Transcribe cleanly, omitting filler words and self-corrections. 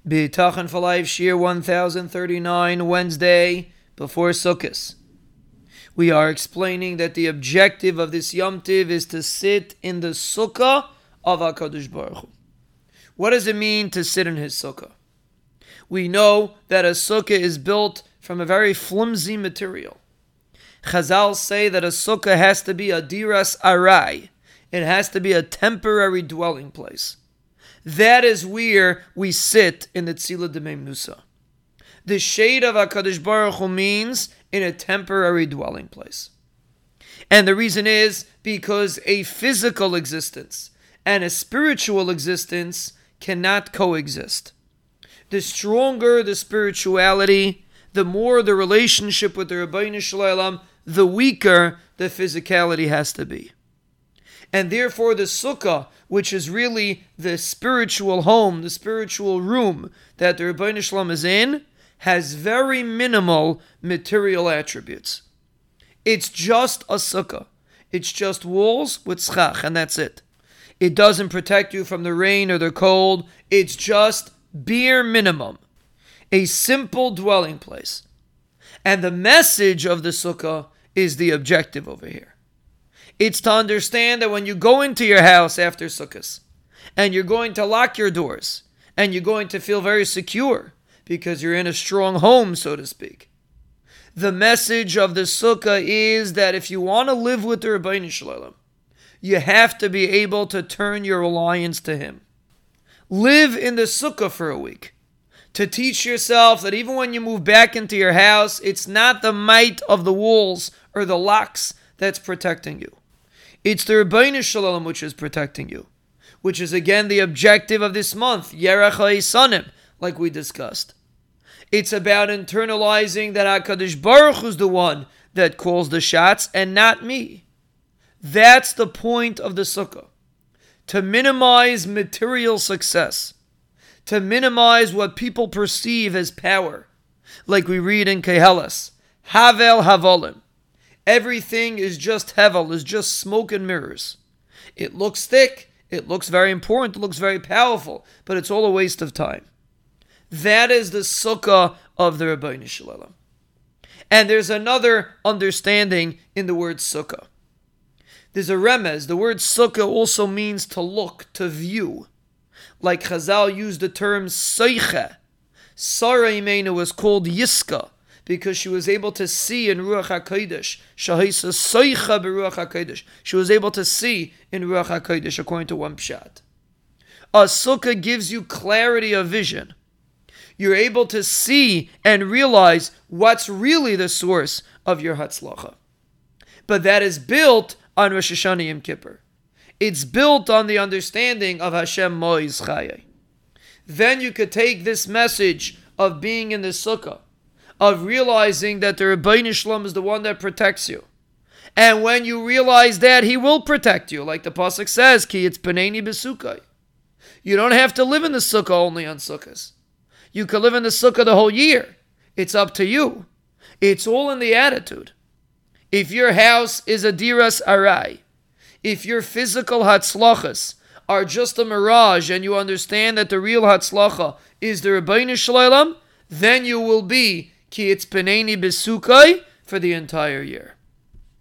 B'tachan for Life, Shir 1039, Wednesday before Sukkot. We are explaining that the objective of this Yom Tiv is to sit in the Sukkah of HaKadosh Baruch Hu. What does it mean to sit in his Sukkah? We know that a Sukkah is built from a very flimsy material. Chazal say that a Sukkah has to be a diras arai. It has to be a temporary dwelling place. That is where we sit in the Tzila D'Meimusa. The shade of HaKadosh Baruch Hu means in a temporary dwelling place. And the reason is because a physical existence and a spiritual existence cannot coexist. The stronger the spirituality, the more the relationship with the Rabbeinu Shalom, the weaker the physicality has to be. And therefore the Sukkah, which is really the spiritual home, the spiritual room that the Rabbeinu Shalom is in, has very minimal material attributes. It's just a Sukkah. It's just walls with schach, and that's it. It doesn't protect you from the rain or the cold. It's just bare minimum. A simple dwelling place. And the message of the Sukkah is the objective over here. It's to understand that when you go into your house after Sukkot, and you're going to lock your doors, and you're going to feel very secure, because you're in a strong home, so to speak. The message of the Sukkah is that if you want to live with the Rabbeinu Shalom, you have to be able to turn your reliance to him. Live in the Sukkah for a week, to teach yourself that even when you move back into your house, it's not the might of the walls or the locks that's protecting you. It's the Rabbeinu Shalom which is protecting you, which is again the objective of this month, Yerach HaEsanim, like we discussed. It's about internalizing that HaKadosh Baruch Hu is the one that calls the shots and not me. That's the point of the Sukkah. To minimize material success. To minimize what people perceive as power. Like we read in Kehelas, Havel Havolim. Everything is just hevel, is just smoke and mirrors. It looks thick, it looks very important, it looks very powerful, but it's all a waste of time. That is the Sukkah of the Rabbeinu Shalom. And there's another understanding in the word Sukkah. There's a remez. The word Sukkah also means to look, to view. Like Chazal used the term Seicha. Sarah Imenu was called Yiska, because she was able to see in Ruach HaKodesh. Shahisa Seicha beRuach HaKodesh. She was able to see in Ruach HaKodesh, according to one pshat. A Sukkah gives you clarity of vision. You're able to see and realize what's really the source of your Hatzlacha. But that is built on Rosh Hashanah Yom Kippur. It's built on the understanding of Hashem Moiz Chayei. Then you could take this message of being in the Sukkah, of realizing that the Rabbeinu Shalom is the one that protects you. And when you realize that, he will protect you. Like the Pasuk says, Ki it's B'nei B'sukkah. You don't have to live in the Sukkah only on Sukkahs. You could live in the Sukkah the whole year. It's up to you. It's all in the attitude. If your house is a diras arai, if your physical hatzlachas are just a mirage and you understand that the real hatzlacha is the Rabbeinu Shalom, then you will be Ki it's B'nei B'sukkah for the entire year.